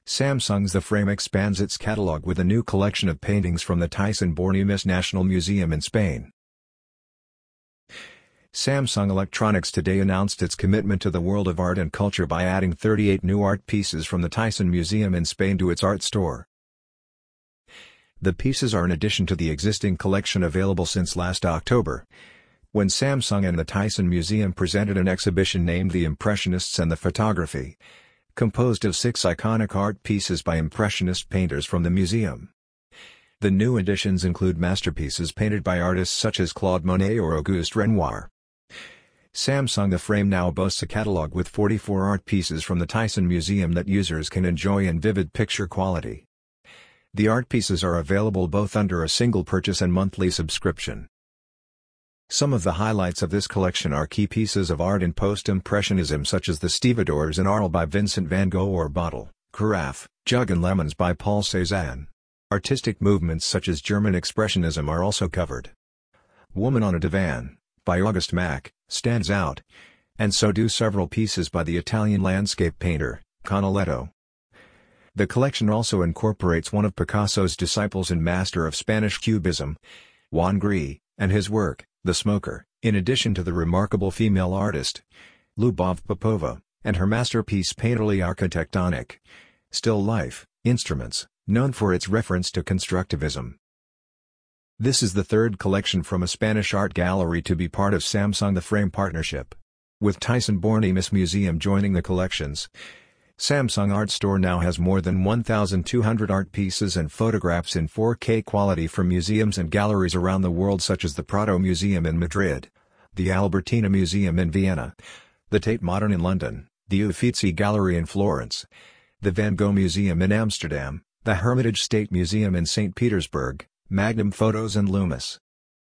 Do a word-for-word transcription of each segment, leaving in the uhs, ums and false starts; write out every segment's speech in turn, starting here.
Samsung's The Frame expands its catalog with a new collection of paintings from the Thyssen-Bornemism National Museum in Spain. Samsung Electronics today announced its commitment to the world of art and culture by adding thirty-eight new art pieces from the Thyssen Museum in Spain to its art store. The pieces are in addition to the existing collection available since last October, when Samsung and the Thyssen Museum presented an exhibition named The Impressionists and the Photography, composed of six iconic art pieces by Impressionist painters from the museum. The new additions include masterpieces painted by artists such as Claude Monet or Auguste Renoir. Samsung The Frame now boasts a catalog with forty-four art pieces from the Thyssen Museum that users can enjoy in vivid picture quality. The art pieces are available both under a single purchase and monthly subscription. Some of the highlights of this collection are key pieces of art in post-impressionism such as the Stevedores in Arles by Vincent van Gogh or Bottle, Carafe, Jug and Lemons by Paul Cézanne. Artistic movements such as German Expressionism are also covered. Woman on a Divan, by Auguste Mack, stands out, and so do several pieces by the Italian landscape painter, Canaletto. The collection also incorporates one of Picasso's disciples and master of Spanish Cubism, Juan Gris, and his work, The Smoker, in addition to the remarkable female artist, Lyubov Popova, and her masterpiece Painterly Architectonic, Still Life, Instruments, known for its reference to constructivism. This is the third collection from a Spanish art gallery to be part of Samsung The Frame partnership. With Thyssen-Bornemism Museum joining the collections, Samsung Art Store now has more than one thousand two hundred art pieces and photographs in four K quality from museums and galleries around the world such as the Prado Museum in Madrid, the Albertina Museum in Vienna, the Tate Modern in London, the Uffizi Gallery in Florence, the Van Gogh Museum in Amsterdam, the Hermitage State Museum in Saint Petersburg, Magnum Photos and Loomis.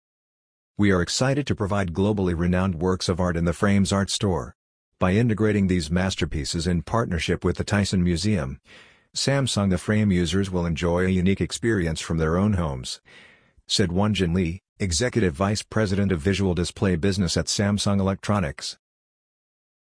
We are excited to provide globally renowned works of art in the Frames Art Store. By integrating these masterpieces in partnership with the Thyssen Museum, Samsung The Frame users will enjoy a unique experience from their own homes, said Wonjin Lee, Executive Vice President of Visual Display Business at Samsung Electronics.